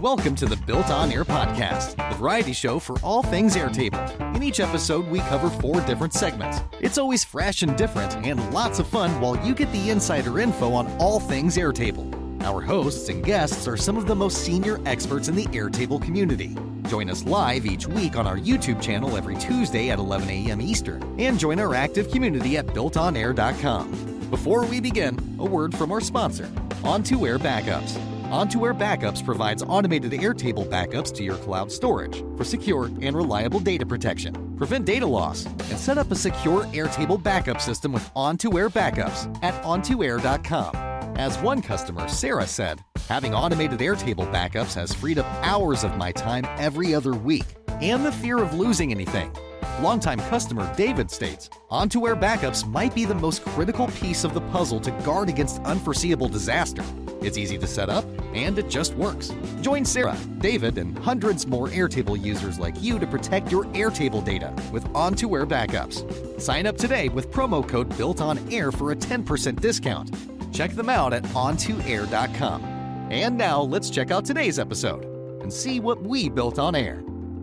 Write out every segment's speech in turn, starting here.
Welcome to the Built On Air podcast, the variety show for all things Airtable. In each episode, we cover 4 different segments. It's always fresh and different, and lots of fun while you get the insider info on all things Airtable. Our hosts and guests are some of the most senior experts in the Airtable community. Join us live each week on our YouTube channel every Tuesday at 11 a.m. Eastern, and join our active community at builtonair.com. Before we begin, a word from our sponsor, On2Air Backups. On2Air Backups provides automated Airtable backups to your cloud storage for secure and reliable data protection. Prevent data loss and set up a secure Airtable backup system with On2Air Backups at on2air.com. As one customer, Sarah, said, having automated Airtable backups has freed up hours of my time every other week and the fear of losing anything. Longtime customer David states, On2Air Backups might be the most critical piece of the puzzle to guard against unforeseeable disaster. It's easy to set up, and it just works. Join Sarah, David, and hundreds more Airtable users like you to protect your Airtable data with On2Air Backups. Sign up today with promo code BuiltOnAir for a 10% discount. Check them out at on2air.com. And now let's check out today's episode and see what we built on air.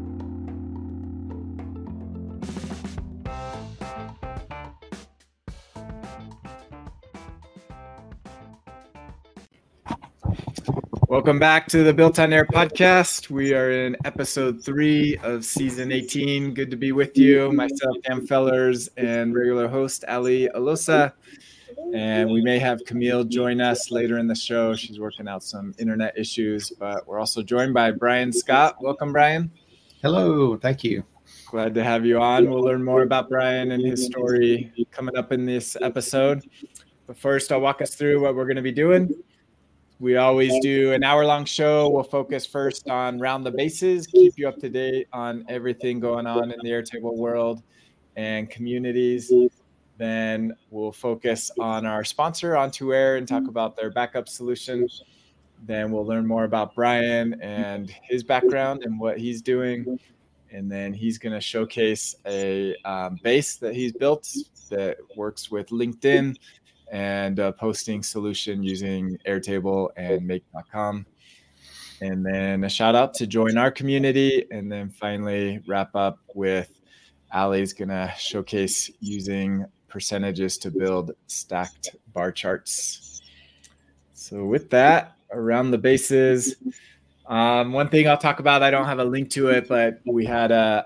Welcome back to the Built on Air podcast. We are in episode 3 of season 18. Good to be with you. Myself, Dan Fellers, and regular host, Ali Alosa. And we may have Camille join us later in the show. She's working out some internet issues, but we're also joined by Brian Scott. Welcome, Brian. Hello. Thank you. Glad to have you on. We'll learn more about Brian and his story coming up in this episode. But first, I'll walk us through what we're going to be doing. We always do an hour-long show. We'll focus first on Round the Bases, keep you up to date on everything going on in the Airtable world and communities. Then we'll focus on our sponsor, On2Air, and talk about their backup solution. Then we'll learn more about Brian and his background and what he's doing. And then he's going to showcase a base that he's built that works with LinkedIn and a posting solution using Airtable and Make.com. And then a shout out to join our community. And then finally wrap up with Ali's going to showcase using percentages to build stacked bar charts. So with that, around the bases, one thing I'll talk about, I don't have a link to it, but we had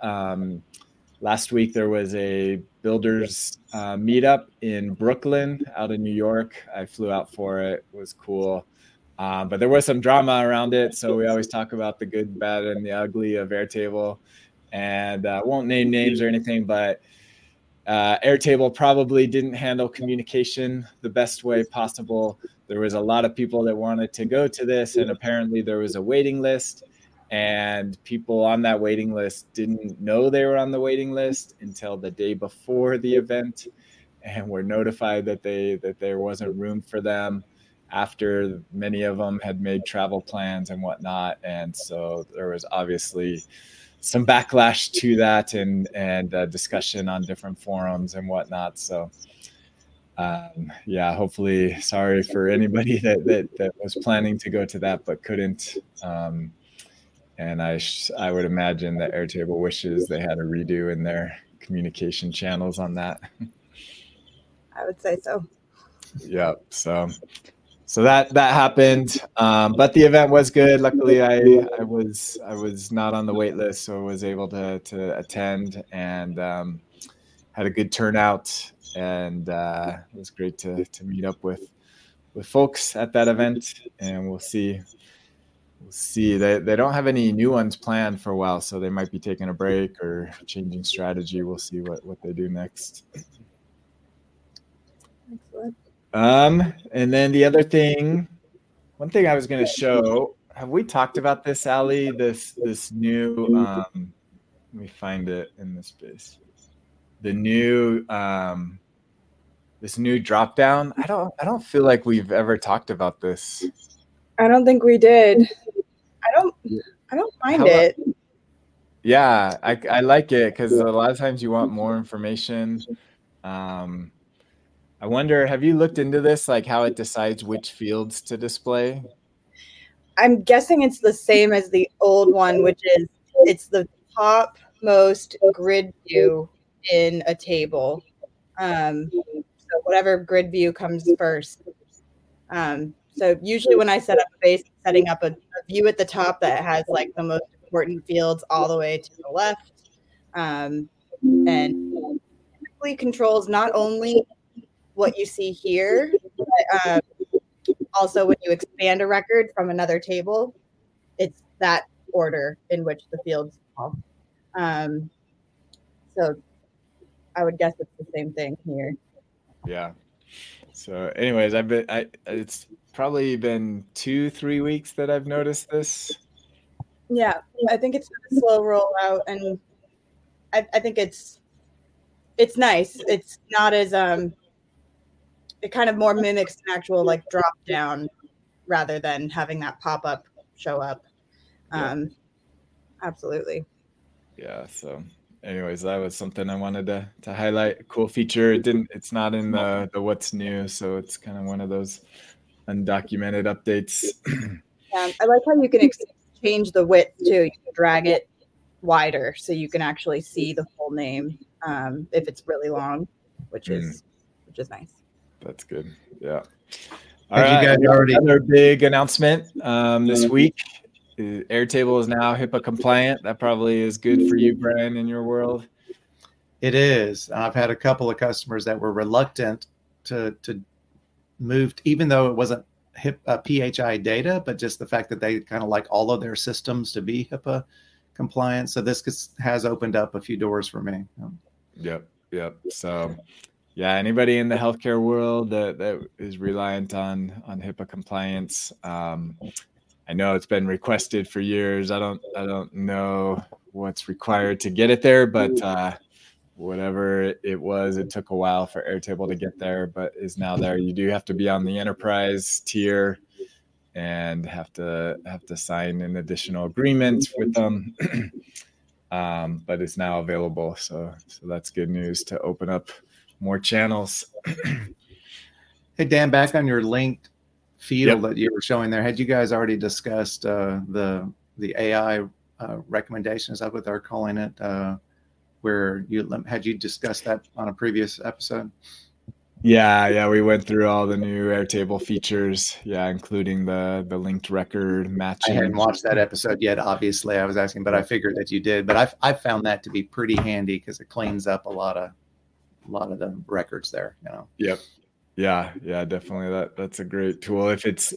last week there was a builders meetup in Brooklyn out in New York. I flew out for it. It was cool. But there was some drama around it. So we always talk about the good, bad, and the ugly of Airtable. And I won't name names or anything, but Airtable probably didn't handle communication the best way possible. There was a lot of people that wanted to go to this, and apparently there was a waiting list. And people on that waiting list didn't know they were on the waiting list until the day before the event, and were notified that there wasn't room for them after many of them had made travel plans and whatnot. And so there was obviously some backlash to that and discussion on different forums and whatnot. So hopefully, sorry for anybody that was planning to go to that but couldn't. And I would imagine that Airtable wishes they had a redo in their communication channels on that. I would say so. Yeah. So that happened. But the event was good. Luckily, I was not on the wait list, so I was able to attend and had a good turnout. And it was great to meet up with folks at that event. And we'll see. They don't have any new ones planned for a while, so they might be taking a break or changing strategy. We'll see what they do next. Excellent. And then the other thing, one thing I was going to show, have we talked about this, Ali? This new, let me find it in the space. The new, this new drop down. I don't feel like we've ever talked about this. I don't think we did. I don't mind it. Yeah, I like it because a lot of times you want more information. I wonder, have you looked into this, like how it decides which fields to display? I'm guessing it's the same as the old one, which is it's the topmost grid view in a table. So whatever grid view comes first. So usually when I set up a base, setting up a view at the top that has like the most important fields all the way to the left, and typically controls not only what you see here, but also when you expand a record from another table, it's that order in which the fields fall. So I would guess it's the same thing here. Yeah. So anyways, it's probably been 2-3 weeks that I've noticed this. Yeah, I think it's a slow rollout, and I think it's nice. It's not as it kind of more mimics an actual like drop down rather than having that pop up show up. Absolutely. Yeah. So anyways, that was something I wanted to highlight. A cool feature. It's not in the what's new, so it's kind of one of those undocumented updates. Yeah, I like how you can change the width too. You can drag it wider so you can actually see the full name if it's really long, which is nice. That's good. Yeah. All right. You guys already another big announcement this week. Airtable is now HIPAA compliant. That probably is good for you, Brian, in your world. It is. I've had a couple of customers that were reluctant to move, even though it wasn't PHI data, but just the fact that they kind of like all of their systems to be HIPAA compliant. So this has opened up a few doors for me. Yep. So, yeah, anybody in the healthcare world that is reliant on HIPAA compliance. I know it's been requested for years. I don't know what's required to get it there, but whatever it was, it took a while for Airtable to get there, but is now there. You do have to be on the enterprise tier and have to sign an additional agreement with them. But it's now available, so that's good news to open up more channels. Hey Dan, back on your linked field that you were showing there, had you guys already discussed the AI recommendation? Is that what they're calling it? Where had you discussed that on a previous episode? Yeah, we went through all the new Airtable features, including the linked record matching. I hadn't watched that episode yet, obviously. I was asking, but I figured that you did. But I found that to be pretty handy because it cleans up a lot of the records there. Yep. Yeah, definitely. That's a great tool if it's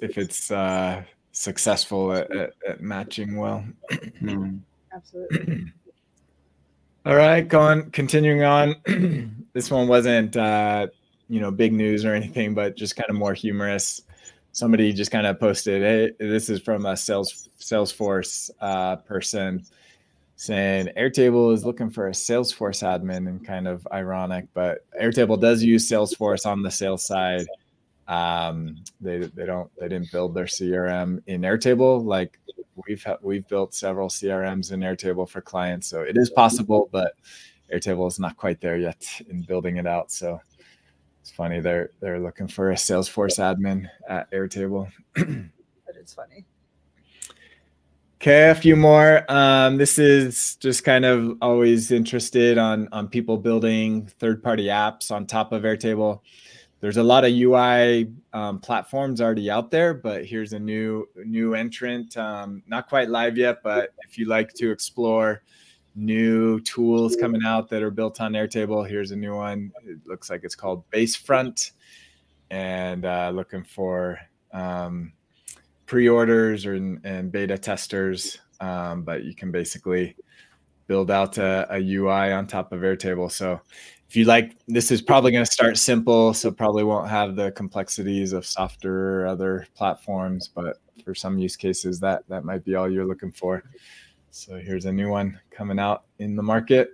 successful at matching well. Absolutely. All right, continuing on. This one wasn't big news or anything, but just kind of more humorous. Somebody just kind of posted, "Hey, this is from a Salesforce person saying Airtable is looking for a Salesforce admin," and kind of ironic, but Airtable does use Salesforce on the sales side. They didn't build their CRM in Airtable. Like we've built several CRMs in Airtable for clients, so it is possible, but Airtable is not quite there yet in building it out. So it's funny they're looking for a Salesforce admin at Airtable. But it's funny. Okay, a few more. This is just kind of always interested on people building third-party apps on top of Airtable. There's a lot of UI platforms already out there, but here's a new entrant. Not quite live yet, but if you like to explore new tools coming out that are built on Airtable, here's a new one. It looks like it's called Basefront, and looking for pre-orders and beta testers, but you can basically build out a UI on top of Airtable. So if you like, this is probably going to start simple, so probably won't have the complexities of Softer or other platforms, but for some use cases, that might be all you're looking for. So here's a new one coming out in the market.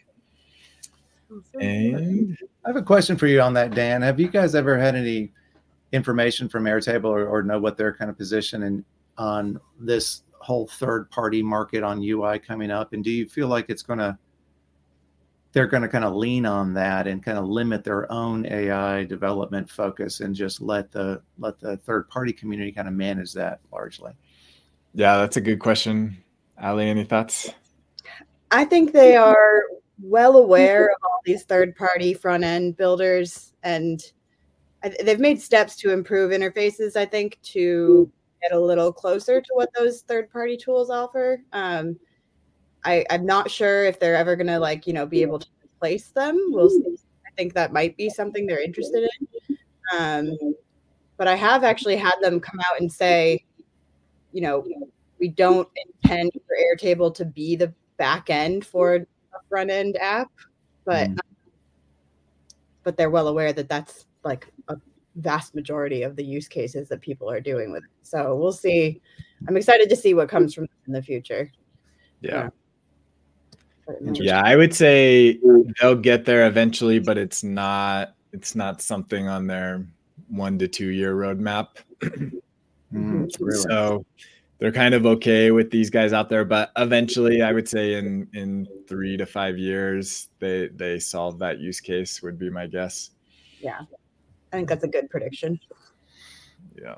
And I have a question for you on that, Dan. Have you guys ever had any information from Airtable or know what their kind of position on this whole third-party market on UI coming up? And do you feel like they're going to kind of lean on that and kind of limit their own AI development focus and just let the third-party community kind of manage that largely? Yeah, that's a good question. Ali, any thoughts? I think they are well aware of all these third-party front-end builders, and they've made steps to improve interfaces, I think, to get a little closer to what those third-party tools offer. I'm not sure if they're ever going to be able to replace them. We'll see. I think that might be something they're interested in. But I have actually had them come out and say, we don't intend for Airtable to be the back end for a front end app, but they're well aware that that's like a vast majority of the use cases that people are doing with it. So we'll see. I'm excited to see what comes from in the future. Yeah. Yeah, I would say they'll get there eventually, but it's not something on their 1 to 2 year roadmap. Really? So they're kind of okay with these guys out there, but eventually I would say in 3 to 5 years, they solve that use case would be my guess. Yeah. I think that's a good prediction. Yeah.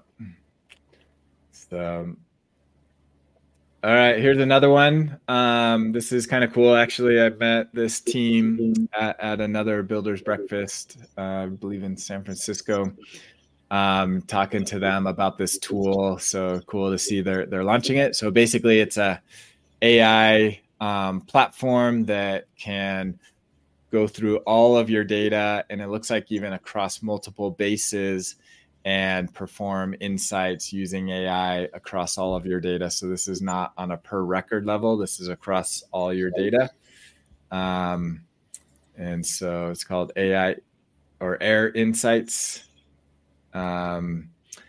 So, all right, here's another one. This is kind of cool. Actually, I met this team at another builders breakfast, I believe in San Francisco, talking to them about this tool. So cool to see they're launching it. So basically it's a AI platform that can go through all of your data, and it looks like even across multiple bases, and perform insights using AI across all of your data. So this is not on a per record level. This is across all your data. And so it's called AI or Air Insights. So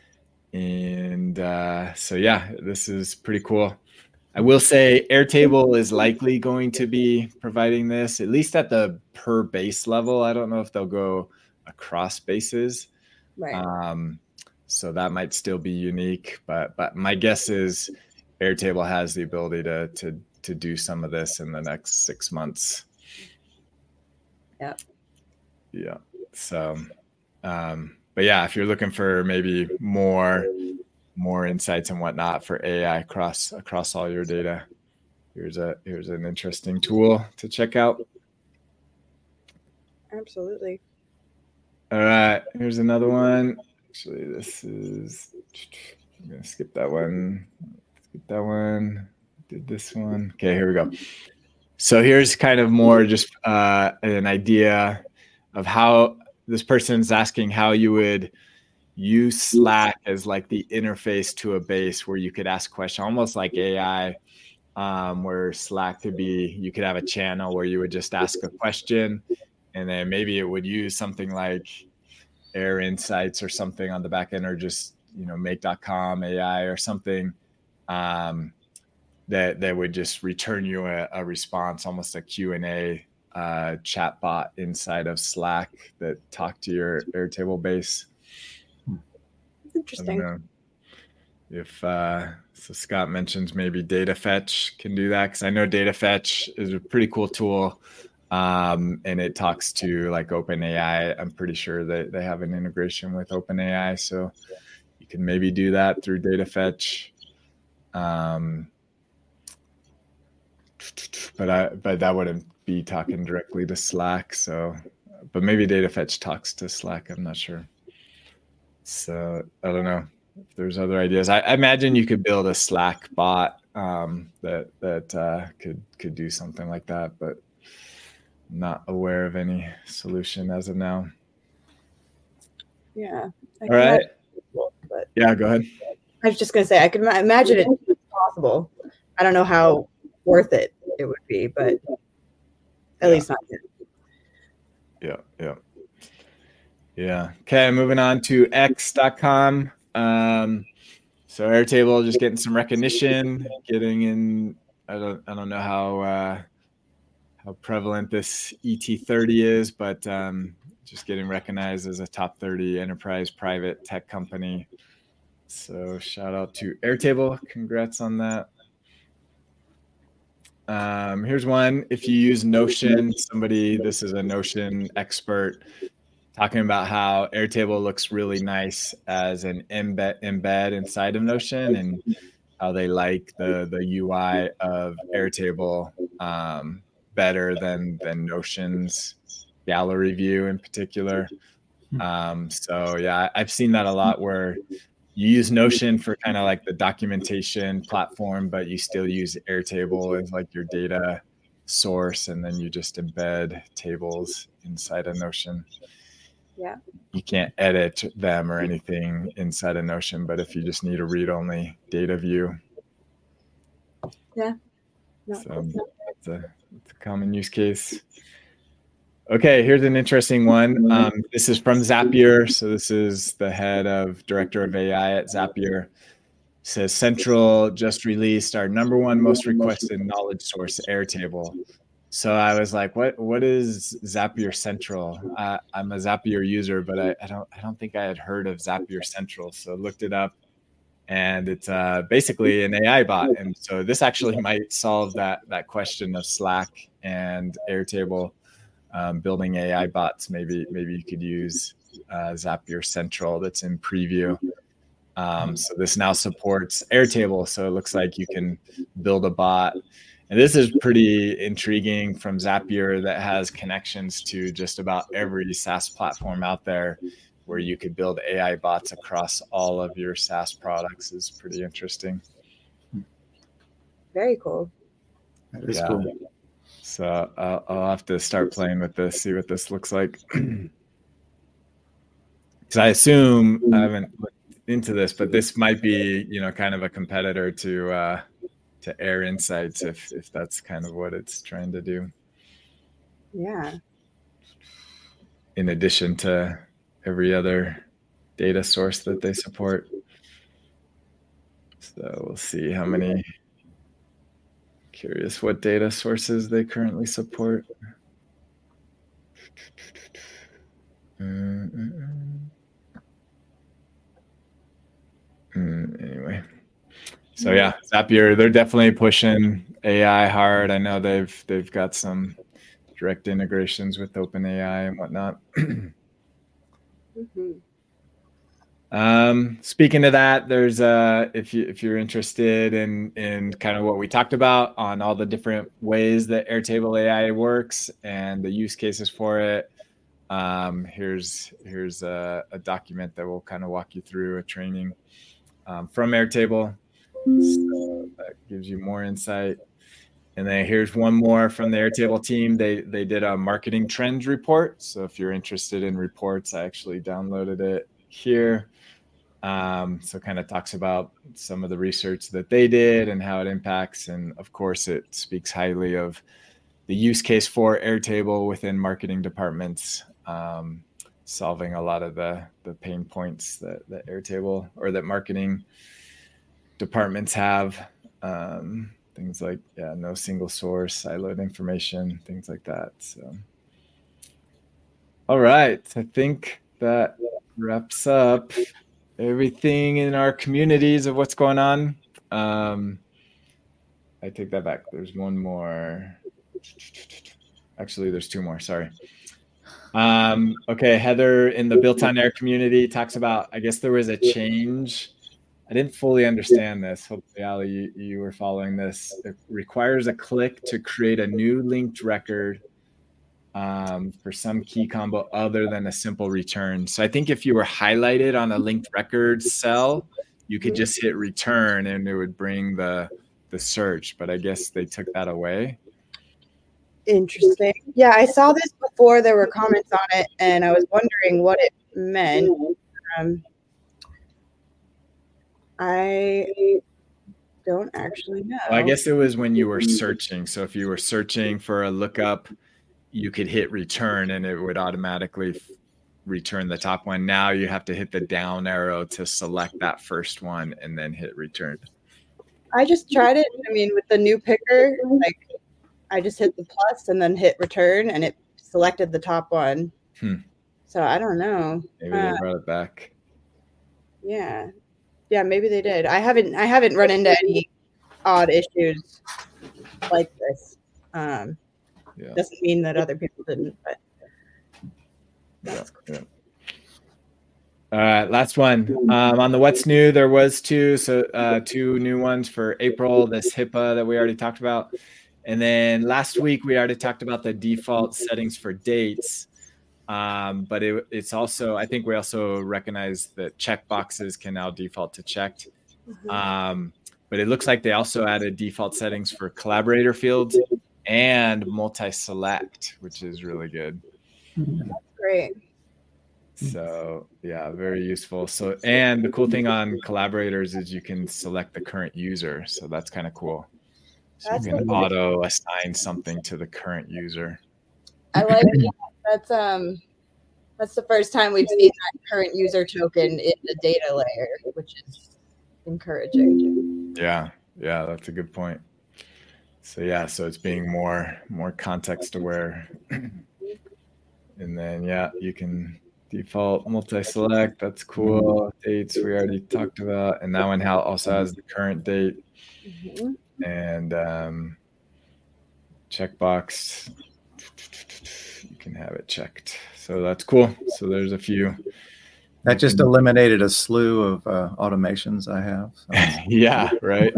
yeah, this is pretty cool. I will say Airtable is likely going to be providing this, at least at the per base level. I don't know if they'll go across bases. Right. So that might still be unique, but my guess is Airtable has the ability to do some of this in the next 6 months. Yeah. Yeah. So, but yeah, if you're looking for maybe more insights and whatnot for AI across all your data, here's an interesting tool to check out. Absolutely. All right, here's another one. Actually, I'm gonna skip that one. Did this one. Okay, here we go. So here's kind of more just an idea of how this person's asking how you would use Slack as like the interface to a base where you could ask questions, almost like AI, where Slack could be, you could have a channel where you would just ask a question, and then maybe it would use something like Air Insights or something on the back end, or just, make.com AI or something that would just return you a response, almost a Q&A chat bot inside of Slack that talk to your Airtable base. Interesting. I don't know if so Scott mentions maybe Data Fetch can do that, because I know Data Fetch is a pretty cool tool. And it talks to like OpenAI. I'm pretty sure that they have an integration with OpenAI, so you can maybe do that through Data Fetch. But that wouldn't be talking directly to Slack. So, but maybe Data Fetch talks to Slack. I'm not sure. So I don't know if there's other ideas. I imagine you could build a Slack bot that could do something like that, but not aware of any solution as of now. Yeah. All right. Yeah, go ahead. I was just going to say, I could imagine it's possible. I don't know how worth it would be, but at least not yet. Yeah. Okay, moving on to X.com. So Airtable just getting some recognition, getting in. I don't know how prevalent this ET30 is, but just getting recognized as a top 30 enterprise private tech company. So shout out to Airtable. Congrats on that. Here's one. If you use Notion, this is a Notion expert talking about how Airtable looks really nice as an embed inside of Notion. And how they like the UI of Airtable better than Notion's gallery view in particular. So yeah, I've seen that a lot where you use Notion for kind of like the documentation platform, but you still use Airtable as like your data source, and then you just embed tables inside of Notion. Yeah. You can't edit them or anything inside of Notion, but if you just need a read-only data view. Yeah. No, so it's a common use case. Okay, here's an interesting one. This is from Zapier. So this is the head of director of AI at Zapier. Says Central just released our #1 most requested knowledge source, Airtable. So I was like, what is Zapier Central? I'm a Zapier user, but I don't think I had heard of Zapier Central. So I looked it up, and it's basically an AI bot. And so this actually might solve that question of Slack and Airtable. Building AI bots, maybe you could use Zapier Central that's in preview. So this now supports Airtable, so it looks like you can build a bot. And this is pretty intriguing from Zapier that has connections to just about every SaaS platform out there, where you could build AI bots across all of your SaaS products. Is pretty interesting. Very cool. That is cool. So I'll have to start playing with this, see what this looks like. Because I assume, I haven't looked into this, but this might be, kind of a competitor to Air Insights, if that's kind of what it's trying to do. Yeah. In addition to every other data source that they support. So we'll see how many. Curious what data sources they currently support. Anyway, so yeah, Zapier, they're definitely pushing AI hard. I know they've got some direct integrations with OpenAI and whatnot. Mm-hmm. Speaking of that, there's if you're interested in kind of what we talked about on all the different ways that Airtable AI works and the use cases for it, here's a document that will kind of walk you through a training from Airtable, so that gives you more insight. And then here's one more from the Airtable team. They did a marketing trends report, so if you're interested in reports, I actually downloaded it here. So kind of talks about some of the research that they did and how it impacts. And of course, it speaks highly of the use case for Airtable within marketing departments, solving a lot of the pain points that Airtable or that marketing departments have. Things like, no single source, siloed information, things like that. So, all right. I think that wraps up everything in our communities of what's going on. I take that back. There's one more. Actually, there's two more. Sorry. Okay. Heather in the Built on Air community talks about, I guess there was a change. I didn't fully understand this. Hopefully, Ali, you were following this. It requires a click to create a new linked record for some key combo other than a simple return. So I think if you were highlighted on a linked record cell, you could just hit return and it would bring the search, but I guess they took that away. Interesting. Yeah, I saw this before. There were comments on it, and I was wondering what it meant. I don't actually know. Well, I guess it was when you were searching. So if you were searching for a lookup, you could hit return and it would automatically return the top one. Now you have to hit the down arrow to select that first one and then hit return. I just tried it. I mean, with the new picker, like I just hit the plus and then hit return and it selected the top one. So I don't know. Maybe they brought it back. Yeah. Yeah, maybe they did. I haven't run into any odd issues like this. Doesn't mean that other people didn't, but that's cool. All right, last one. On the what's new, there was two new ones for April, this HIPAA that we already talked about. And then last week, we already talked about the default settings for dates. But it's also, I think we also recognize that checkboxes can now default to checked. But it looks like they also added default settings for collaborator fields and multi-select, which is really good. That's great. So yeah, very useful. So, and the cool thing on collaborators is you can select the current user. So that's kind of cool. So you can auto assign something to the current user. I like that. That's the first time we've seen that current user token in the data layer, which is encouraging. Yeah, that's a good point. So yeah, so it's being more context aware. And then you can default multi-select. That's cool. Dates we already talked about, and that one also has the current date and checkbox. You can have it checked. So that's cool. So there's a few. That just eliminated a slew of automations I have. So. Yeah, right.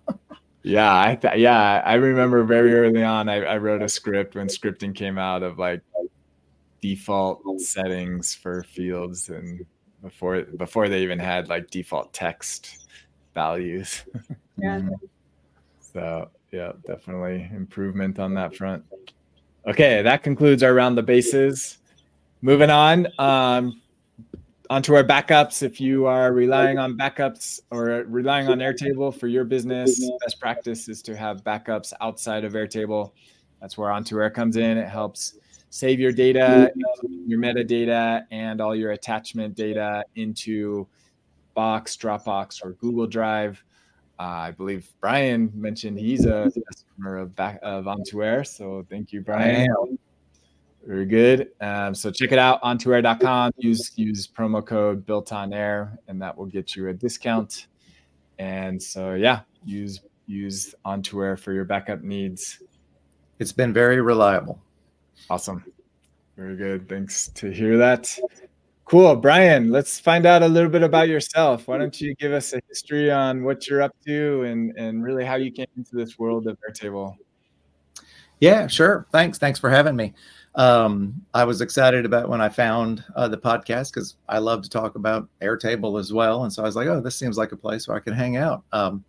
I remember very early on, I wrote a script when scripting came out of like default settings for fields, and before they even had like default text values. So yeah, definitely improvement on that front. Okay, that concludes our round the bases. Moving on onto our backups. If you are relying on backups or relying on Airtable for your business, best practice is to have backups outside of Airtable. That's where On2Air comes in. It helps save your data, your metadata, and all your attachment data into Box, Dropbox, or Google Drive. I believe Brian mentioned he's a customer of On2Air, so thank you, Brian. Very good. So check it out, on2air.com. Use promo code BuiltOnAir, and that will get you a discount. And so use On2Air for your backup needs. It's been very reliable. Awesome. Very good. Thanks to hear that. Cool. Brian, let's find out a little bit about yourself. Why don't you give us a history on what you're up to and really how you came into this world of Airtable? Yeah, sure. Thanks for having me. I was excited about when I found the podcast because I love to talk about Airtable as well. And so I was like, oh, this seems like a place where I can hang out.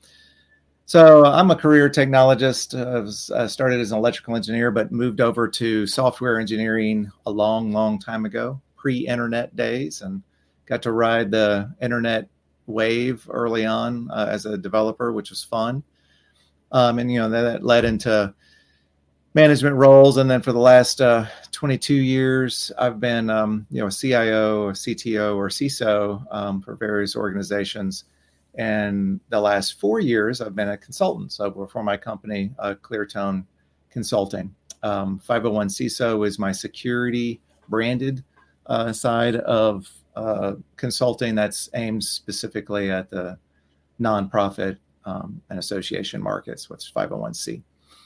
So I'm a career technologist. I started as an electrical engineer, but moved over to software engineering a long time ago, pre-internet days, and got to ride the internet wave early on as a developer, which was fun. And, that led into management roles. And then for the last 22 years, I've been, a CIO, a CTO, or CISO for various organizations. And the last 4 years, I've been a consultant. So for my company, Cleartone Consulting. 501 CISO is my security branded side of consulting that's aimed specifically at the nonprofit and association markets, which is 501c.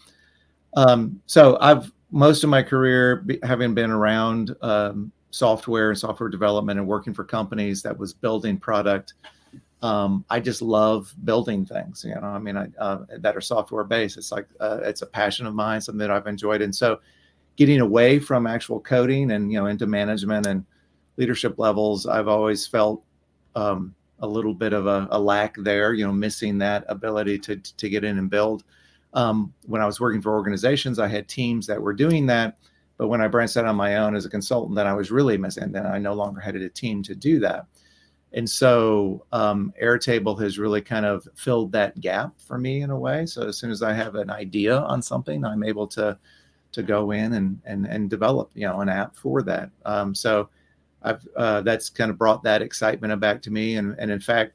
So I've most of my career having been around software and software development and working for companies that was building product. I just love building things, that are software based. It's like, it's a passion of mine, something that I've enjoyed. And so getting away from actual coding and, into management and leadership levels, I've always felt a little bit of a lack there, missing that ability to get in and build. When I was working for organizations, I had teams that were doing that. But when I branched out on my own as a consultant, then I was really missing. Then I no longer had a team to do that. And so Airtable has really kind of filled that gap for me in a way. So as soon as I have an idea on something, I'm able to go in and develop, an app for that. So I've that's kind of brought that excitement back to me. And in fact,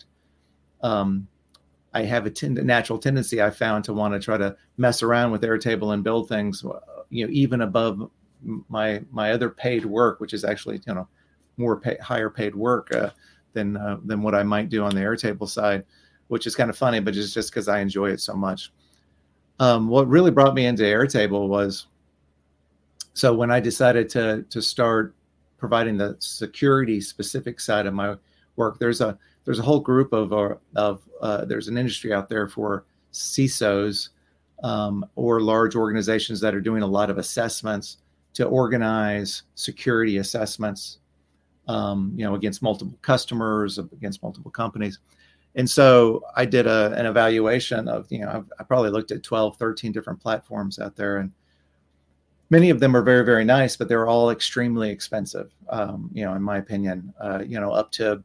I have a natural tendency I found to want to try to mess around with Airtable and build things, even above my other paid work, which is actually, more higher paid work than what I might do on the Airtable side, which is kind of funny, but it's just because I enjoy it so much. What really brought me into Airtable was, so when I decided to start providing the security specific side of my work. There's a whole group there's an industry out there for CISOs or large organizations that are doing a lot of assessments to organize security assessments, against multiple customers, against multiple companies. And so I did an evaluation of, I probably looked at 12, 13 different platforms out there, and many of them are very, very nice, but they're all extremely expensive, in my opinion, up to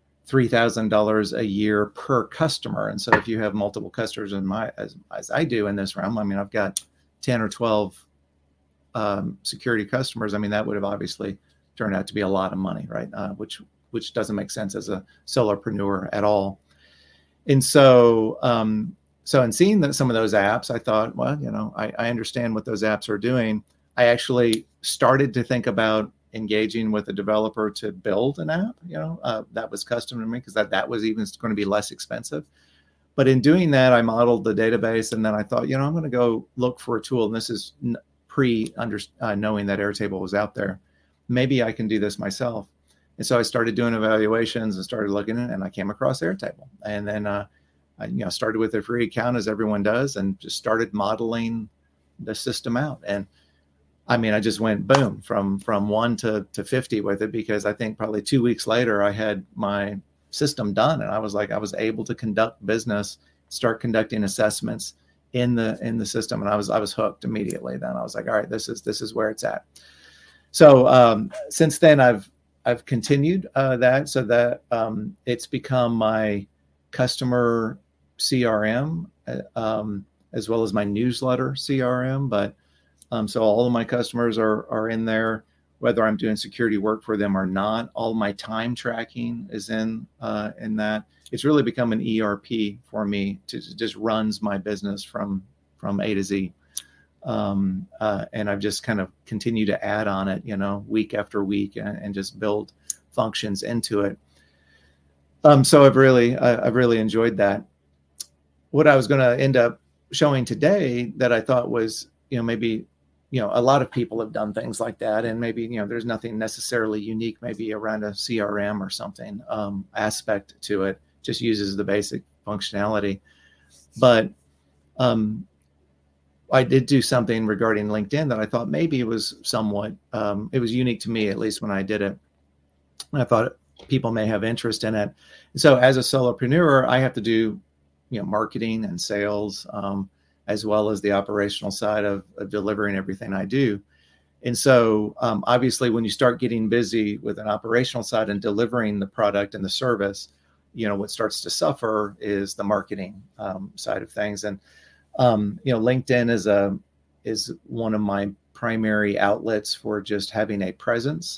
$3,000 a year per customer. And so if you have multiple customers as I do in this realm, I've got 10 or 12 security customers. That would have obviously turned out to be a lot of money, right? Which doesn't make sense as a solopreneur at all. And so, in seeing some of those apps, I thought, well, I understand what those apps are doing. I actually started to think about engaging with a developer to build an app, that was custom to me, because that was even going to be less expensive. But in doing that, I modeled the database, and then I thought, I'm going to go look for a tool. And this is knowing that Airtable was out there. Maybe I can do this myself. And so I started doing evaluations and started looking at it, and I came across Airtable. And then I started with a free account, as everyone does, and just started modeling the system out. And I just went boom from 1 to 50 with it, because I think probably 2 weeks later I had my system done, and I was able to conduct business, start conducting assessments in the system, and I was hooked immediately. Then I was like, all right, this is where it's at. So since then I've continued that, so that it's become my customer CRM as well as my newsletter CRM. But so all of my customers are in there, whether I'm doing security work for them or not. All my time tracking is in that. It's really become an ERP for me to just runs my business from A to Z. And I've just kind of continued to add on it, week after week, and just build functions into it. So I've really enjoyed that. What I was going to end up showing today that I thought was, maybe, a lot of people have done things like that, and maybe, there's nothing necessarily unique, maybe around a CRM or something aspect to it, just uses the basic functionality. But I did do something regarding LinkedIn that I thought maybe it was somewhat, it was unique to me, at least when I did it. And I thought people may have interest in it. So as a solopreneur, I have to do, marketing and sales, as well as the operational side of delivering everything I do. And so obviously when you start getting busy with an operational side and delivering the product and the service, what starts to suffer is the marketing side of things. And LinkedIn is one of my primary outlets for just having a presence.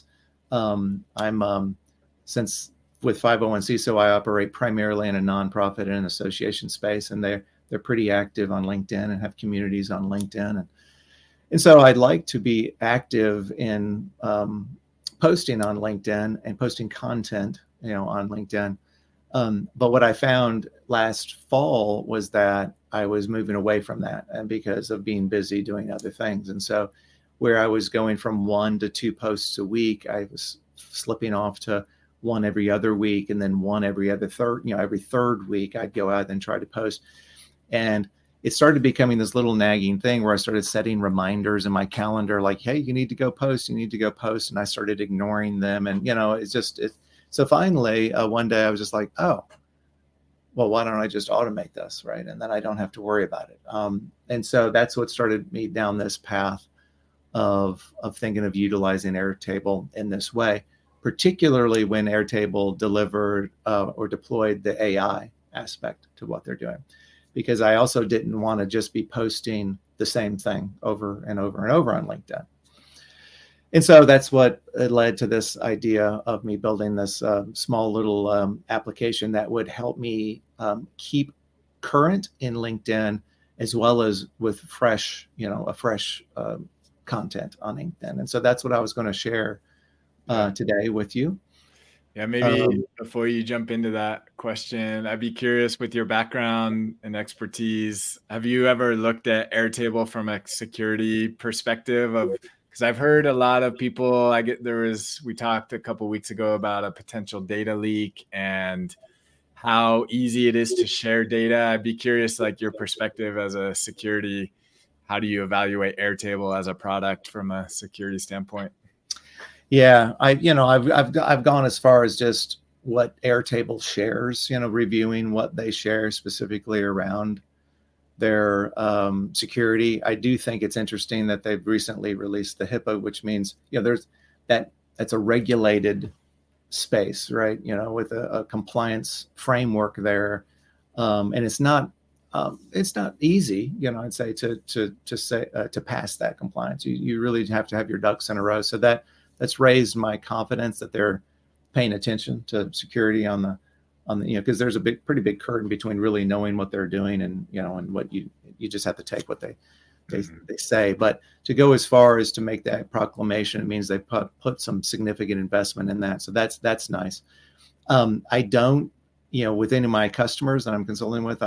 Since with 501c, I operate primarily in a nonprofit and association space, and they're pretty active on LinkedIn and have communities on LinkedIn. And so I'd like to be active in posting on LinkedIn and posting content, on LinkedIn. But what I found last fall was that I was moving away from that, and because of being busy doing other things. And so where I was going from 1 to 2 posts a week, I was slipping off to 1 every other week, and then 1 every third week I'd go out and try to post. And it started becoming this little nagging thing where I started setting reminders in my calendar, like, hey, you need to go post. And I started ignoring them. And, so finally, one day I was just like, oh, well, why don't I just automate this, right? And then I don't have to worry about it. And so that's what started me down this path of thinking of utilizing Airtable in this way, particularly when Airtable delivered or deployed the AI aspect to what they're doing. Because I also didn't want to just be posting the same thing over and over and over on LinkedIn. And so that's what led to this idea of me building this small little application that would help me keep current in LinkedIn, as well as with fresh content on LinkedIn. And so that's what I was going to share today with you. Yeah, maybe before you jump into that question, I'd be curious, with your background and expertise, have you ever looked at Airtable from a security perspective? Because because I've heard a lot of people. We talked a couple of weeks ago about a potential data leak and how easy it is to share data. I'd be curious, like your perspective as a security. How do you evaluate Airtable as a product from a security standpoint? Yeah, I've gone as far as just what Airtable shares, reviewing what they share specifically around their security. I do think it's interesting that they've recently released the HIPAA, which means that's a regulated space, right? With a compliance framework there, and it's not easy, I'd say to pass that compliance. You really have to have your ducks in a row. So that's raised my confidence that they're paying attention to security on the because there's a pretty big curtain between really knowing what they're doing and and what you just have to take what they say. But to go as far as to make that proclamation, it means they put some significant investment in that. So that's nice. I don't, with any of my customers that I'm consulting with,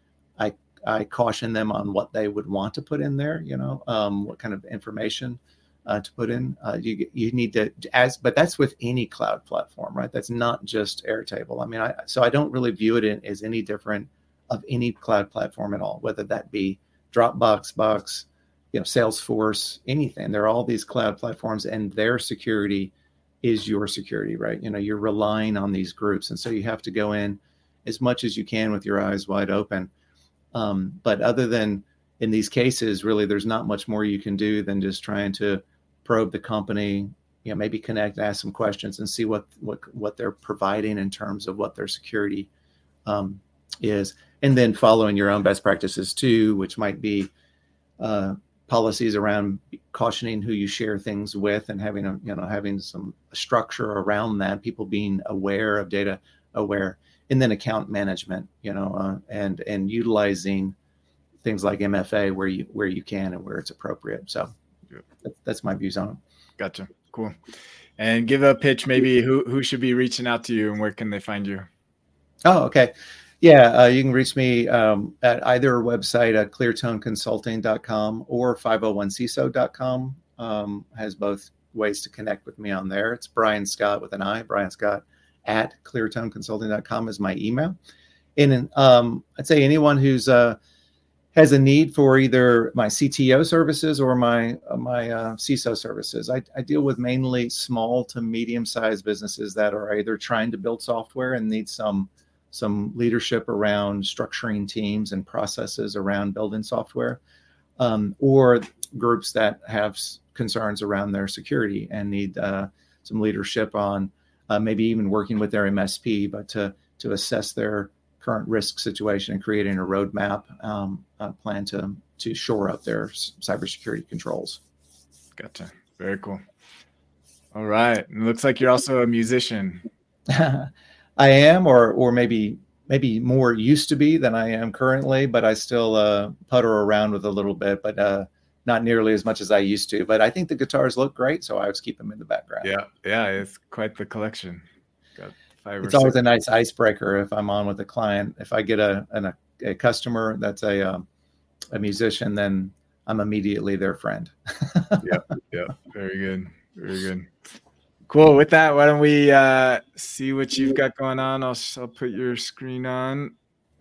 I caution them on what they would want to put in there, what kind of information to put in. You need to but that's with any cloud platform, right? That's not just Airtable. I mean, so I don't really view it as any different of any cloud platform at all, whether that be Dropbox, Box, Salesforce, anything. There are all these cloud platforms, and their security is your security, right? You're relying on these groups, and so you have to go in as much as you can with your eyes wide open. But other than in these cases, really, there's not much more you can do than just trying to probe the company, maybe connect, ask some questions, and see what they're providing in terms of what their security is, and then following your own best practices too, which might be policies around cautioning who you share things with, and having some structure around that, people being aware of data aware, and then account management, and utilizing things like MFA where you can and where it's appropriate. So that's my views on it. Gotcha. Cool. And give a pitch, maybe who should be reaching out to you and where can they find you? Oh, okay. Yeah, you can reach me at either website at cleartoneconsulting.com or 501cso.com. Has both ways to connect with me on there. It's Brian Scott with an I, Brian Scott at cleartoneconsulting.com is my email. And I'd say anyone who's has a need for either my CTO services or my CISO services. I deal with mainly small to medium-sized businesses that are either trying to build software and need some leadership around structuring teams and processes around building software, or groups that have concerns around their security and need some leadership on maybe even working with their MSP, but to assess their current risk situation and creating a roadmap plan to shore up their cybersecurity controls. Gotcha. Very cool. All right. It looks like you're also a musician. I am, or maybe more used to be than I am currently, but I still putter around with a little bit, but not nearly as much as I used to. But I think the guitars look great, so I always keep them in the background. Yeah, it's quite the collection. It's always a nice icebreaker if I'm on with a client. If I get a customer that's a musician, then I'm immediately their friend. Yeah. Very good. Cool. With that, why don't we see what you've got going on? I'll put your screen on.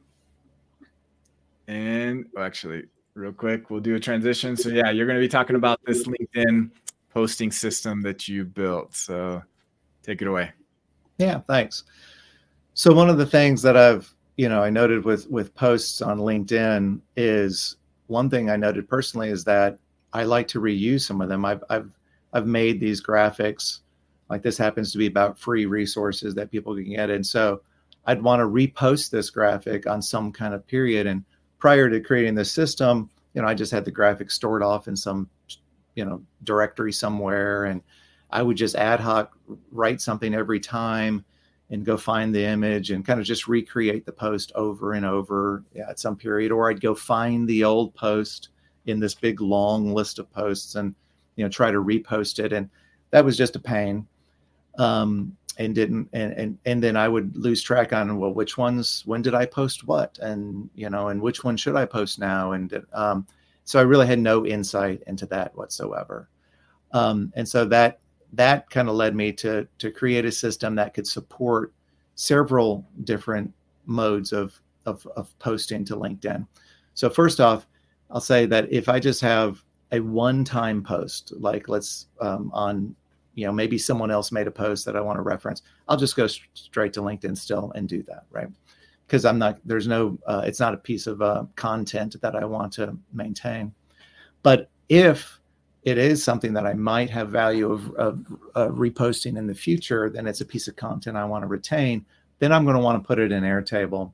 And actually, real quick, we'll do a transition. So yeah, you're going to be talking about this LinkedIn posting system that you built. So take it away. Yeah, thanks. So one of the things that I noted with posts on LinkedIn is, one thing I noted personally is that I like to reuse some of them. I've made these graphics, like this happens to be about free resources that people can get. And so I'd want to repost this graphic on some kind of period. And prior to creating this system, I just had the graphic stored off in some, directory somewhere. And I would just ad hoc write something every time and go find the image and kind of just recreate the post over and over at some period. Or I'd go find the old post in this big long list of posts and, try to repost it. And that was just a pain. And then I would lose track on, well, when did I post what? And, and which one should I post now? And so I really had no insight into that whatsoever. And so that kind of led me to create a system that could support several different modes of posting to LinkedIn. So first off, I'll say that if I just have a one-time post, like let's on, maybe someone else made a post that I want to reference, I'll just go straight to LinkedIn still and do that, right? Because it's not a piece of content that I want to maintain. But if it is something that I might have value of reposting in the future, then it's a piece of content I want to retain, then I'm going to want to put it in Airtable.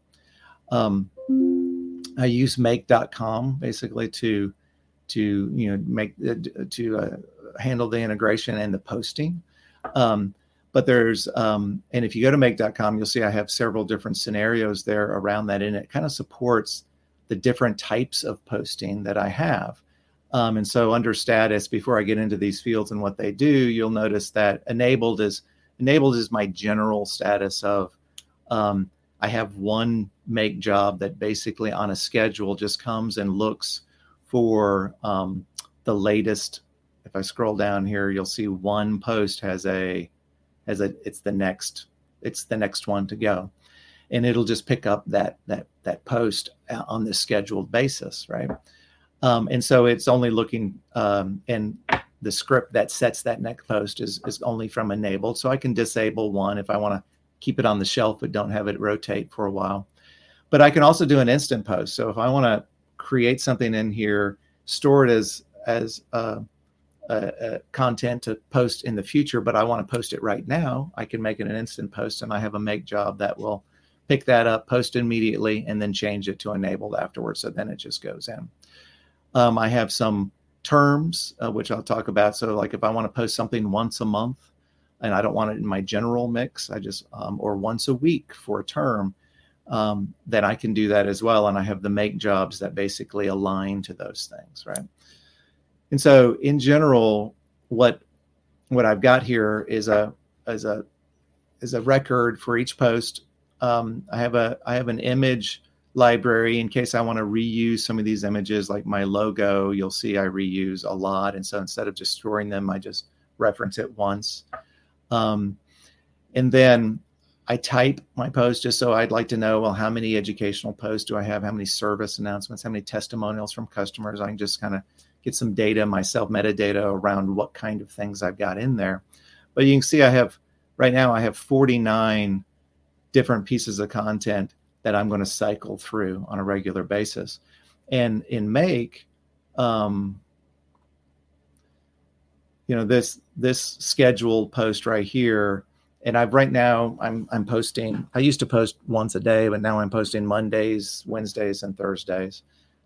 I use make.com basically to handle the integration and the posting. But there's, and if you go to make.com, you'll see I have several different scenarios there around that, and it kind of supports the different types of posting that I have. And so under status, before I get into these fields and what they do, you'll notice that enabled is my general status of, I have one make job that basically on a schedule just comes and looks for the latest. If I scroll down here, you'll see one post it's the next one to go, and it'll just pick up that post on this scheduled basis, right? And so it's only looking, and the script that sets that next post is only from enabled. So I can disable one if I want to keep it on the shelf, but don't have it rotate for a while. But I can also do an instant post. So if I want to create something in here, store it as content to post in the future, but I want to post it right now, I can make it an instant post, and I have a make job that will pick that up, post immediately, and then change it to enabled afterwards. So then it just goes in. I have some terms, which I'll talk about. So like if I want to post something once a month and I don't want it in my general mix, I just, or once a week for a term, then I can do that as well. And I have the make jobs that basically align to those things, right? And so in general, what I've got here is a record for each post. I have an image library in case I want to reuse some of these images, like my logo. You'll see I reuse a lot. And so instead of just storing them, I just reference it once. And then I type my post just so I'd like to know, well, how many educational posts do I have? How many service announcements? How many testimonials from customers? I can just kind of get some data myself, metadata around what kind of things I've got in there. But you can see right now I have 49 different pieces of content that I'm going to cycle through on a regular basis. And in Make, this scheduled post right here, and I'm posting. I used to post once a day, but now I'm posting Mondays, Wednesdays, and Thursdays.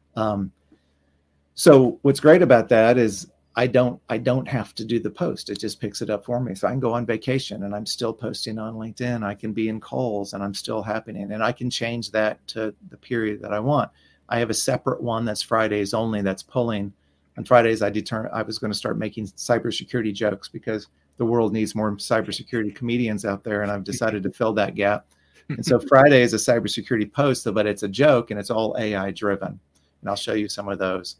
So what's great about that is I don't have to do the post. It just picks it up for me. So I can go on vacation and I'm still posting on LinkedIn. I can be in calls and I'm still happening, and I can change that to the period that I want. I have a separate one that's Fridays only, that's pulling. On Fridays, I was going to start making cybersecurity jokes because the world needs more cybersecurity comedians out there, and I've decided to fill that gap. And so Friday is a cybersecurity post, but it's a joke and it's all AI driven. And I'll show you some of those.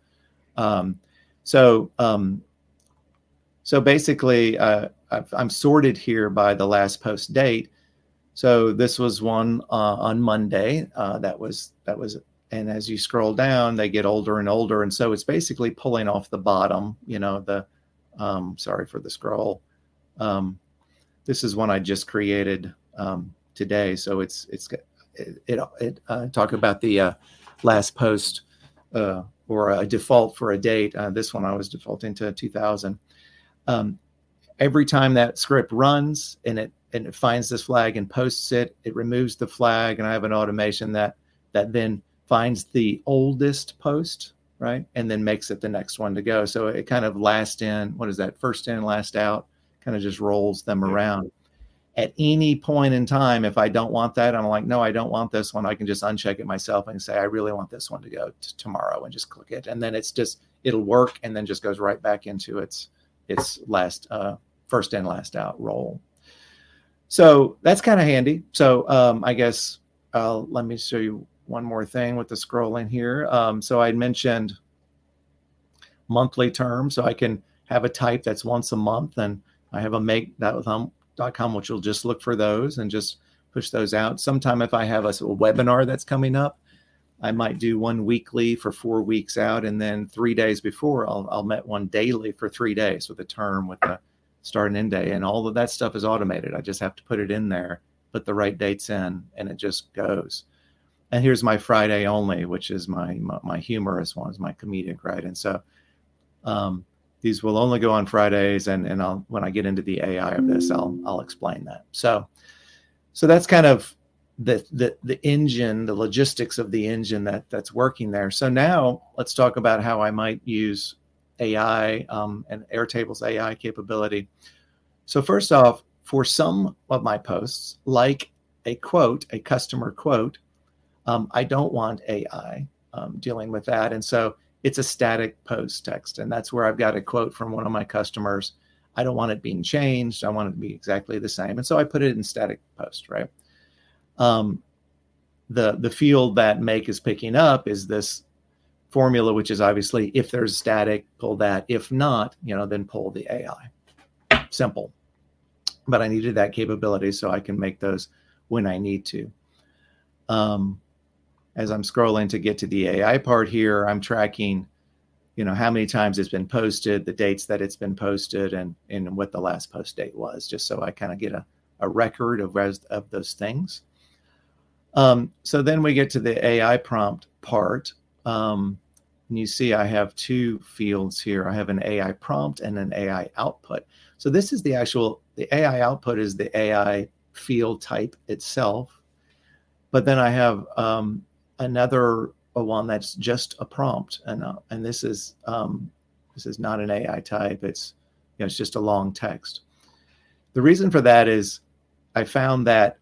So basically, I'm sorted here by the last post date. So this was one on Monday. That was, and as you scroll down, they get older and older, and so it's basically pulling off the bottom. Sorry for the scroll. This is one I just created today. So it talk about the last post. Or a default for a date. This one I was defaulting to 2000. Every time that script runs and it finds this flag and posts it, it removes the flag, and I have an automation that then finds the oldest post, right, and then makes it the next one to go. So it kind of first in, last out, kind of just rolls them around. At any point in time, if I don't want that, I'm like, no, I don't want this one. I can just uncheck it myself and say, I really want this one to go tomorrow, and just click it. And then it'll work, and then just goes right back into its last, first in, last out role. So that's kind of handy. So I guess let me show you one more thing with the scrolling here. So I mentioned monthly terms, so I can have a type that's once a month, and I have a make.com, which will just look for those and just push those out. Sometime if I have a webinar that's coming up, I might do one weekly for 4 weeks out, and then 3 days before I'll met one daily for 3 days with a term with a start and end day, and all of that stuff is automated. I just have to put it in there, put the right dates in, and it just goes. And here's my Friday only, which is my humorous ones, my comedic, right? And so these will only go on Fridays, and I'll, when I get into the AI of this, I'll explain that. So that's kind of the engine, the logistics of the engine that's working there. So now let's talk about how I might use AI and Airtable's AI capability. So first off, for some of my posts, like a quote, a customer quote, I don't want AI dealing with that. And so it's a static post text. And that's where I've got a quote from one of my customers. I don't want it being changed. I want it to be exactly the same. And so I put it in static post, right? The field that Make is picking up is this formula, which is obviously if there's static, pull that. If not, then pull the AI. Simple. But I needed that capability so I can make those when I need to. As I'm scrolling to get to the AI part here, I'm tracking, how many times it's been posted, the dates that it's been posted, and what the last post date was, just so I kind of get a record of those things. So then we get to the AI prompt part. And you see I have two fields here. I have an AI prompt and an AI output. So this is the AI output is the AI field type itself. But then I have another one that's just a prompt, and this is not an AI type. It's it's just a long text. The reason for that is I found that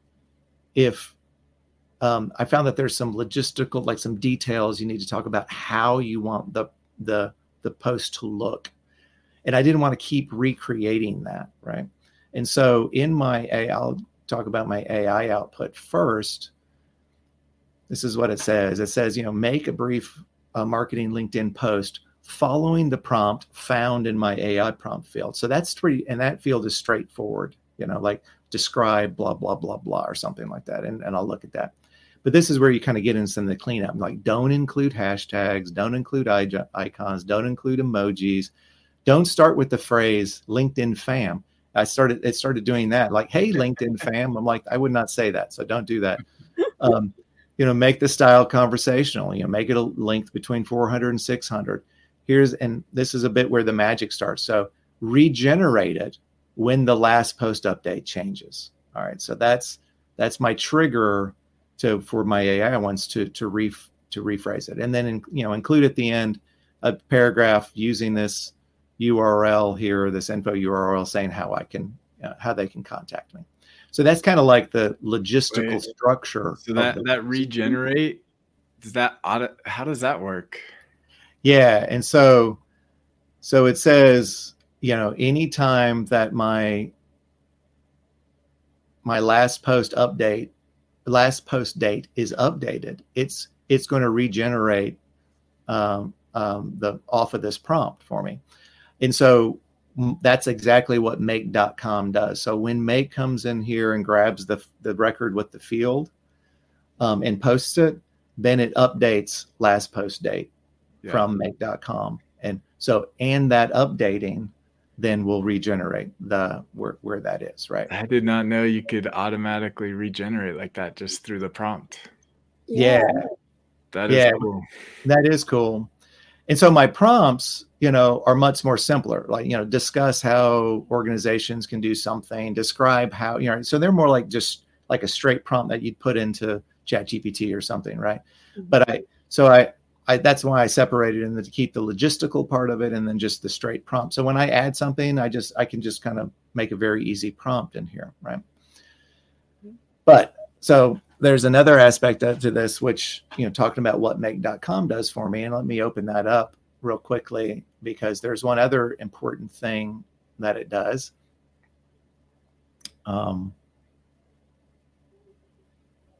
there's some logistical, like some details you need to talk about how you want the post to look, and I didn't want to keep recreating that, right? And so in my AI, I'll talk about my AI output first. This is what it says. It says, make a brief marketing LinkedIn post following the prompt found in my AI prompt field. So that's and that field is straightforward, like describe blah, blah, blah, blah, or something like that. And I'll look at that. But this is where you kind of get into some of the cleanup, like don't include hashtags, don't include icons, don't include emojis. Don't start with the phrase LinkedIn fam. It started doing that, like, hey, LinkedIn fam. I'm like, I would not say that. So don't do that. Make the style conversational, make it a length between 400 and 600. And this is a bit where the magic starts. So regenerate it when the last post update changes. All right. So that's my trigger for my AI ones to rephrase it. And then, include at the end a paragraph using this URL here, this info URL saying how they can contact me. So that's kind of like the logistical structure. So that regenerate, how does that work? Yeah. And so it says, anytime that my last post date is updated, it's going to regenerate off of this prompt for me. And so that's exactly what make.com does. So when Make comes in here and grabs the record with the field and posts it, then it updates last post date from make.com. And that updating then will regenerate where that is, right? I did not know you could automatically regenerate like that just through the prompt. Yeah. That is cool. That is cool. And so my prompts, are much more simpler, like, discuss how organizations can do something, describe how, so they're more like just like a straight prompt that you'd put into ChatGPT or something, right? Mm-hmm. But I that's why I separated in to keep the logistical part of it and then just the straight prompt. So when I add something, I can just kind of make a very easy prompt in here, right? But so there's another aspect to this, which, talking about what make.com does for me, and let me open that up real quickly, because there's one other important thing that it does.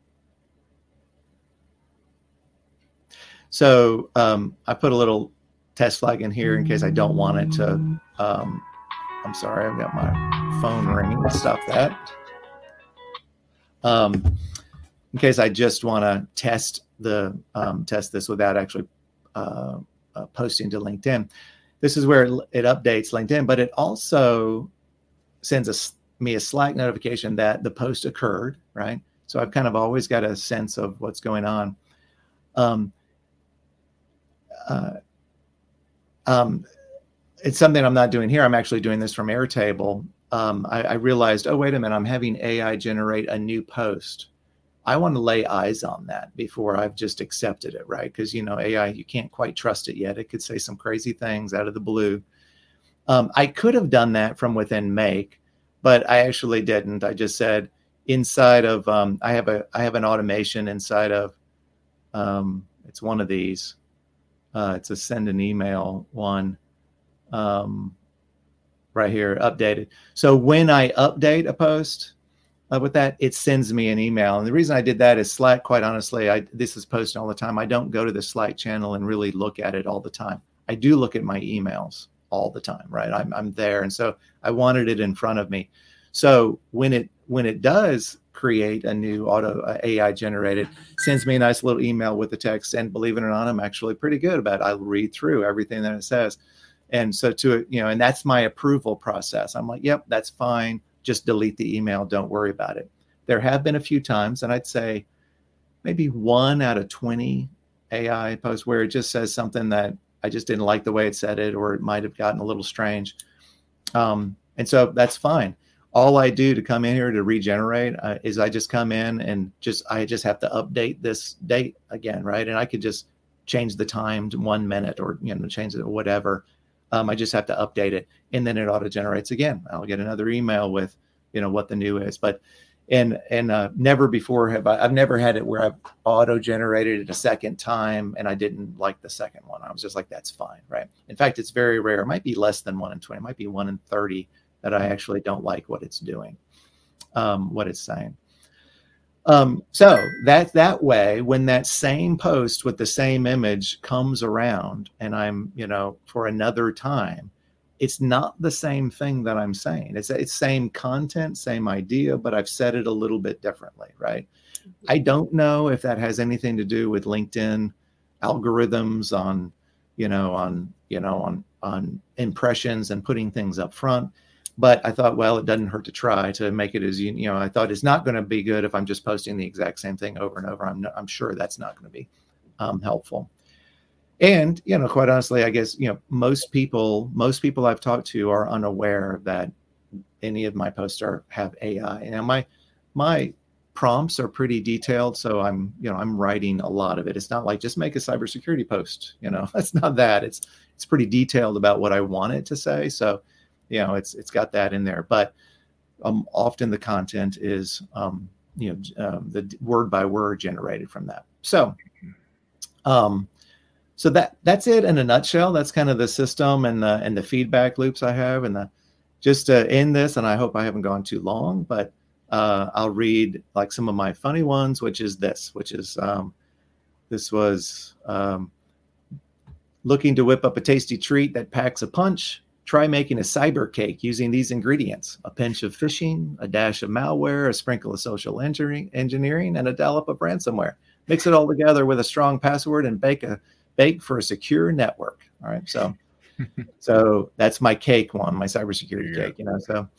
So I put a little test flag in here in case I don't want it to. I'm sorry, I've got my phone ringing. Let's stop that. In case I just want to test this without actually posting to LinkedIn. This is where it updates LinkedIn, but it also sends me a Slack notification that the post occurred, right? So I've kind of always got a sense of what's going on. It's something I'm not doing here. I'm actually doing this from Airtable. I realized, oh, wait a minute, I'm having AI generate a new post. I want to lay eyes on that before I've just accepted it, right? Because, AI, you can't quite trust it yet. It could say some crazy things out of the blue. I could have done that from within Make, but I actually didn't. I just said inside of, I have an automation inside of, it's one of these. It's a send an email one right here, updated. So when I update a post, with that, it sends me an email. And the reason I did that is Slack, quite honestly, this is posted all the time. I don't go to the Slack channel and really look at it all the time. I do look at my emails all the time, right? I'm there. And so I wanted it in front of me. So when it does create a new AI generated, sends me a nice little email with the text. And believe it or not, I'm actually pretty good about it. I'll read through everything that it says. And so and that's my approval process. I'm like, yep, that's fine. Just delete the email. Don't worry about it. There have been a few times, and I'd say maybe 1 out of 20 AI posts where it just says something that I just didn't like the way it said it, or it might have gotten a little strange. And so that's fine. All I do to come in here to regenerate is I just come in and I just have to update this date again, right? And I could just change the time to 1 minute or change it or whatever. I just have to update it, and then it auto generates again. I'll get another email with, what the new is. But and never before I've never had it where I've auto generated it a second time and I didn't like the second one. I was just like, that's fine, right? In fact, it's very rare. It might be less than 1 in 20. It might be 1 in 30 that I actually don't like what it's doing, what it's saying. So that way, when that same post with the same image comes around and I'm, for another time, it's not the same thing that I'm saying. It's same content, same idea, but I've said it a little bit differently, right? I don't know if that has anything to do with LinkedIn algorithms on impressions and putting things up front. But I thought, well, it doesn't hurt to try to make it as, I thought it's not going to be good if I'm just posting the exact same thing over and over. I'm sure that's not going to be helpful. And, quite honestly, I guess, most people I've talked to are unaware that any of my posts have AI. And my prompts are pretty detailed. So I'm writing a lot of it. It's not like just make a cybersecurity post, that's not that. It's pretty detailed about what I want it to say. So, it's got that in there, but often the content is, the word by word generated from that. So, so that's it in a nutshell. That's kind of the system and the feedback loops I have. And just to end this, and I hope I haven't gone too long, but I'll read like some of my funny ones, which is this was looking to whip up a tasty treat that packs a punch. Try making a cyber cake using these ingredients: a pinch of phishing, a dash of malware, a sprinkle of social engineering, and a dollop of ransomware. Mix it all together with a strong password and bake for a secure network. All right. So that's my cake one, my cybersecurity cake, so,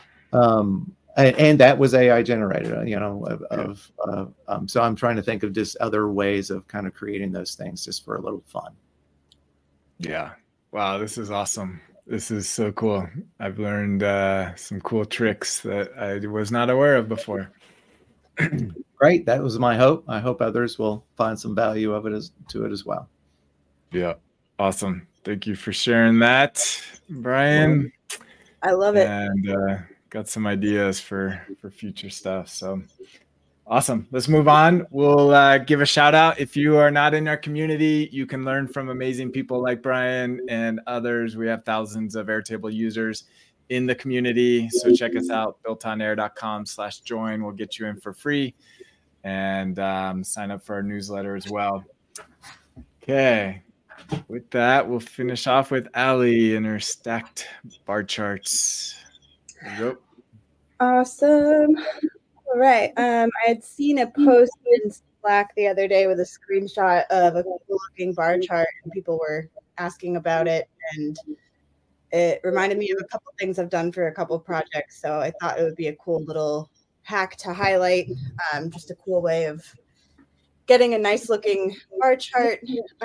and that was AI generated, so I'm trying to think of just other ways of kind of creating those things just for a little fun. Yeah. Wow. This is awesome. This is so cool. I've learned some cool tricks that I was not aware of before. Great. That was my hope. I hope others will find some value of it as well. Yeah. Awesome. Thank you for sharing that, Brian. I love it. And got some ideas for future stuff. So awesome. Let's move on. We'll give a shout out. If you are not in our community, you can learn from amazing people like Brian and others. We have thousands of Airtable users in the community. So check us out, builtonair.com/join. We'll get you in for free, and sign up for our newsletter as well. Okay. with that, we'll finish off with Allie and her stacked bar charts. There you go. Awesome. All right. I had seen a post in Slack the other day with a screenshot of a cool-looking bar chart, and people were asking about it, and it reminded me of a couple things I've done for a couple projects. So I thought it would be a cool little hack to highlight. Just a cool way of getting a nice-looking bar chart.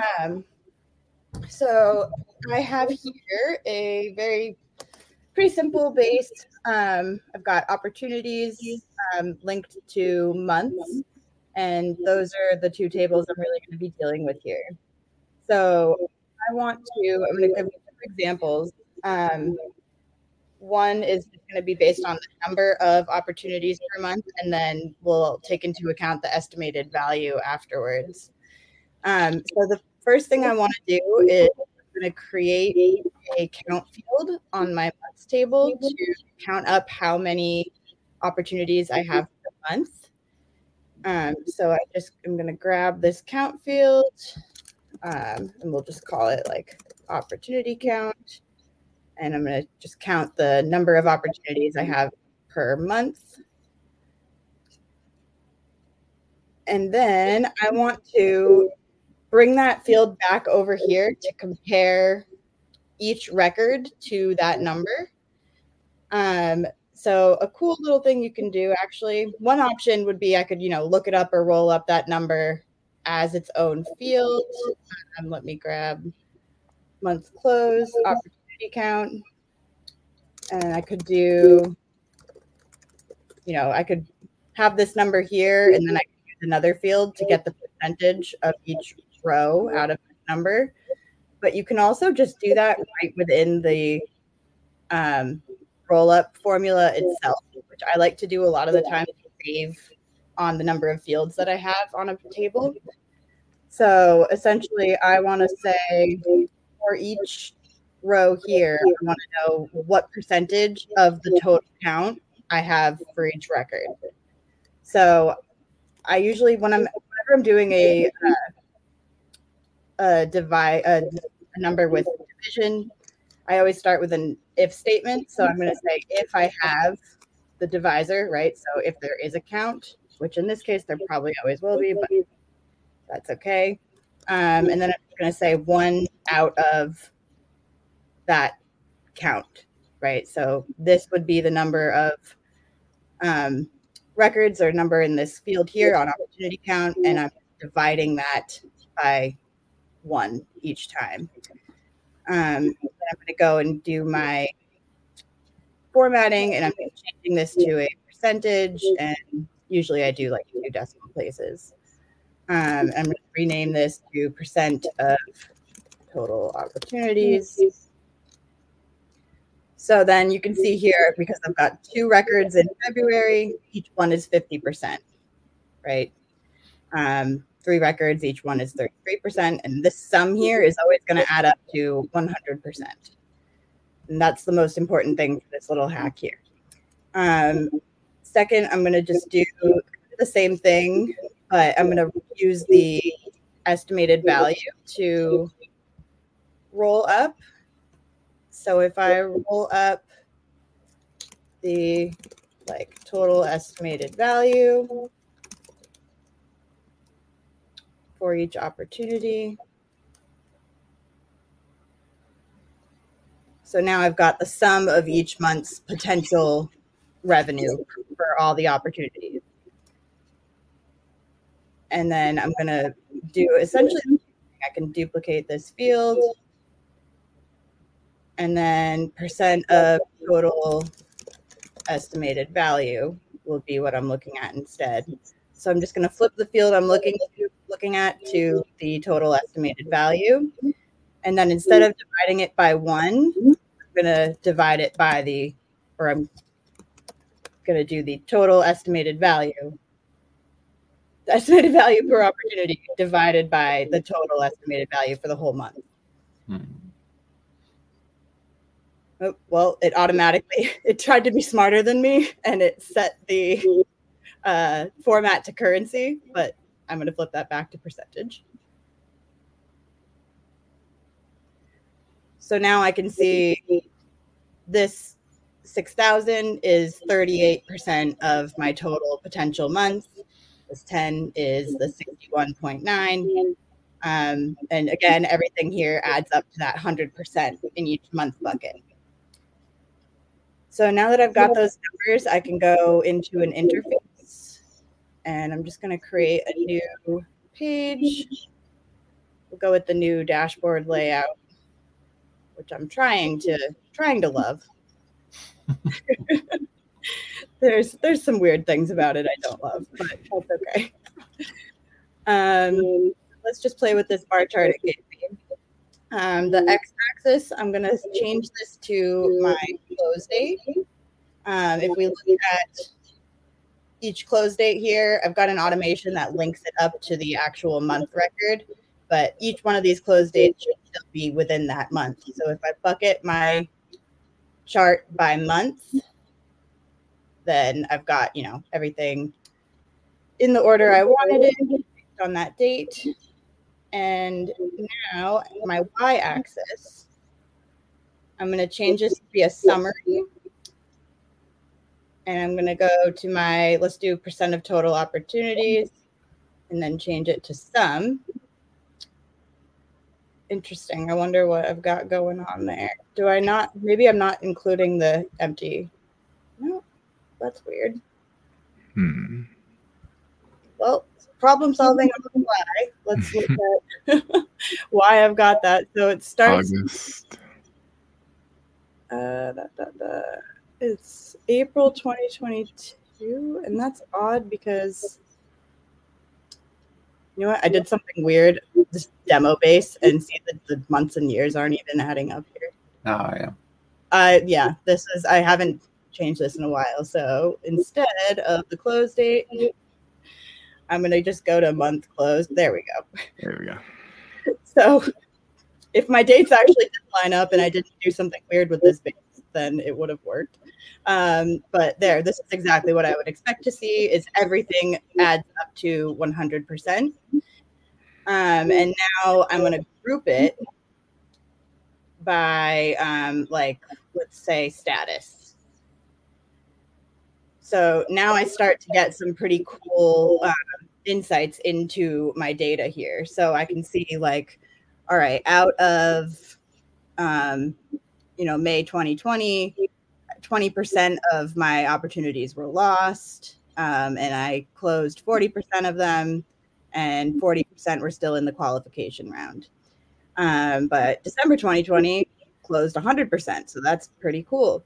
So I have here a pretty simple base. I've got opportunities linked to months, and those are the two tables I'm really going to be dealing with here. So I'm going to give you two examples. One is going to be based on the number of opportunities per month, and then we'll take into account the estimated value afterwards. So the first thing I want to do is I'm going to create a count field on my months table to count up how many opportunities I have per month. So I'm going to grab this count field, and we'll just call it like opportunity count. And I'm going to just count the number of opportunities I have per month. And then I want to bring that field back over here to compare each record to that number. So a cool little thing you can do, actually, one option would be I could, look it up or roll up that number as its own field. Let me grab month close, opportunity count. And I could do, I could have this number here, and then I could use another field to get the percentage of each row out of the number. But you can also just do that right within the roll-up formula itself, which I like to do a lot of the time to save on the number of fields that I have on a table. So essentially, I want to say for each row here, I want to know what percentage of the total count I have for each record. So I usually, whenever I'm doing a number with division, I always start with an if statement. So I'm going to say if I have the divisor, right? So if there is a count, which in this case there probably always will be, but that's okay. And then I'm going to say 1 out of that count, right? So this would be the number of records or number in this field here on opportunity count, and I'm dividing that by 1 each time. Then I'm going to go and do my formatting, and I'm changing this to a percentage, and usually I do like 2 decimal places. I'm going to rename this to percent of total opportunities. So then you can see here, because I've got 2 records in February, each one is 50%, right? 3 records, each one is 33%. And this sum here is always going to add up to 100%. And that's the most important thing for this little hack here. Second, I'm going to just do the same thing, but I'm going to use the estimated value to roll up. So if I roll up the total estimated value for each opportunity. So now I've got the sum of each month's potential revenue for all the opportunities. And then I'm going to do essentially, I can duplicate this field. And then percent of total estimated value will be what I'm looking at instead. So I'm just going to flip the field I'm looking at to the total estimated value. And then instead of dividing it by 1, I'm going to divide it by I'm going to do the total estimated value. The estimated value per opportunity divided by the total estimated value for the whole month. Oh, well, it tried to be smarter than me, and it set the format to currency, but I'm going to flip that back to percentage. So now I can see this 6,000 is 38% of my total potential month. This 10 is the 61.9. And again, everything here adds up to that 100% in each month bucket. So now that I've got those numbers, I can go into an interface, and I'm just going to create a new page. We'll go with the new dashboard layout, which I'm trying to love. There's some weird things about it I don't love, but that's okay. Let's just play with this bar chart it gave me. The x-axis, I'm going to change this to my close date. If we look at each close date here, I've got an automation that links it up to the actual month record, but each one of these close dates should still be within that month. So if I bucket my chart by month, then I've got, everything in the order I wanted it on that date. And now my y-axis, I'm going to change this to be a summary. And I'm going to go to my, let's do percent of total opportunities, and then change it to sum. Interesting. I wonder what I've got going on there. Do I not? Maybe I'm not including the empty. No, that's weird. Well, problem solving on the fly. Let's look at why I've got that. So it starts. August. It's April 2022, and that's odd because you know what? I did something weird, this demo base, and see that the months and years aren't even adding up here. Oh, yeah. Yeah, I haven't changed this in a while. So instead of the close date, I'm going to just go to month close. There we go. There we go. So if my dates actually did line up and I didn't do something weird with this base, then it would have worked. But this is exactly what I would expect to see, is everything adds up to 100%. And now I'm going to group it by, let's say status. So now I start to get some pretty cool insights into my data here. So I can see all right, out of, May 2020, 20% of my opportunities were lost, and I closed 40% of them, and 40% were still in the qualification round. But December 2020 closed 100%, so that's pretty cool.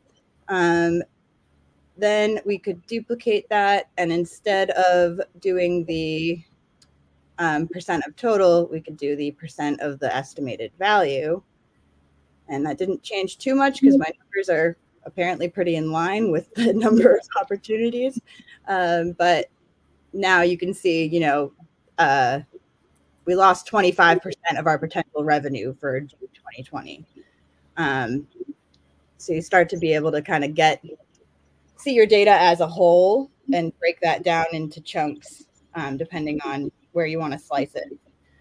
Then we could duplicate that, and instead of doing the percent of total, we could do the percent of the estimated value. And that didn't change too much because my numbers are apparently pretty in line with the number of opportunities. But now you can see, we lost 25% of our potential revenue for June 2020. So you start to be able to kind of see your data as a whole and break that down into chunks, depending on where you want to slice it.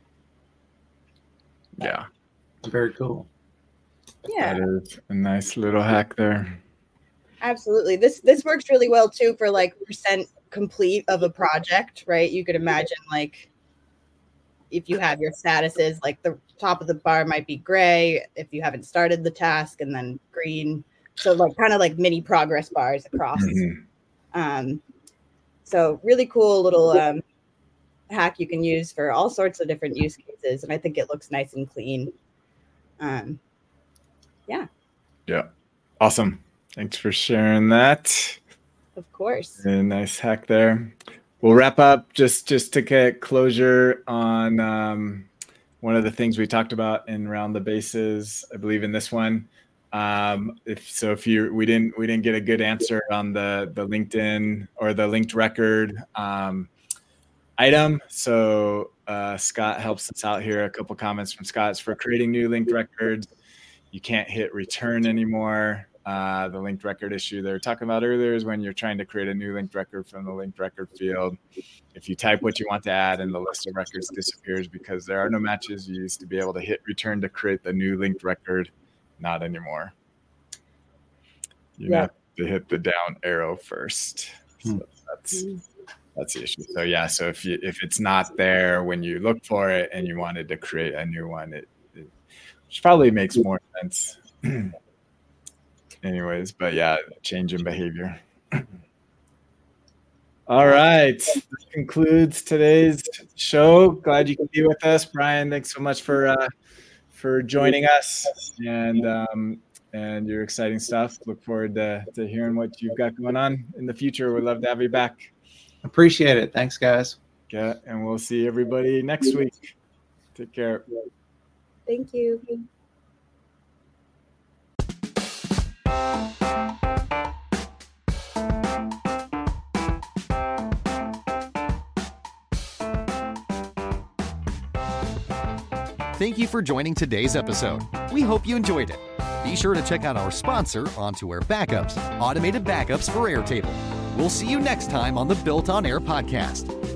Yeah. Very cool. Yeah. That is a nice little hack there. Absolutely. This works really well too for percent complete of a project, right? You could imagine if you have your statuses, the top of the bar might be gray if you haven't started the task, and then green. So kind of mini progress bars across. Mm-hmm. So really cool little hack you can use for all sorts of different use cases. And I think it looks nice and clean. Yeah. Awesome. Thanks for sharing that. Of course. A nice hack there. We'll wrap up just to get closure on one of the things we talked about in Round the Bases, I believe in this one. We didn't get a good answer on the LinkedIn or the linked record item. So Scott helps us out here. A couple comments from Scott. For creating new linked records, you can't hit return anymore. The linked record issue they were talking about earlier is when you're trying to create a new linked record from the linked record field. If you type what you want to add and the list of records disappears because there are no matches, you used to be able to hit return to create the new linked record. not anymore. You have to hit the down arrow first. So that's the issue. So yeah, so if it's not there when you look for it and you wanted to create a new one, which probably makes more sense. Anyways, but yeah, change in behavior. All right. This concludes today's show. Glad you could be with us. Brian, thanks so much for joining us and your exciting stuff. Look forward to hearing what you've got going on in the future. We'd love to have you back. Appreciate it. Thanks, guys. Yeah, and we'll see everybody next week. Take care. Thank you. Thank you for joining today's episode. We hope you enjoyed it. Be sure to check out our sponsor, On2Air Backups, automated backups for Airtable. We'll see you next time on the Built on Air podcast.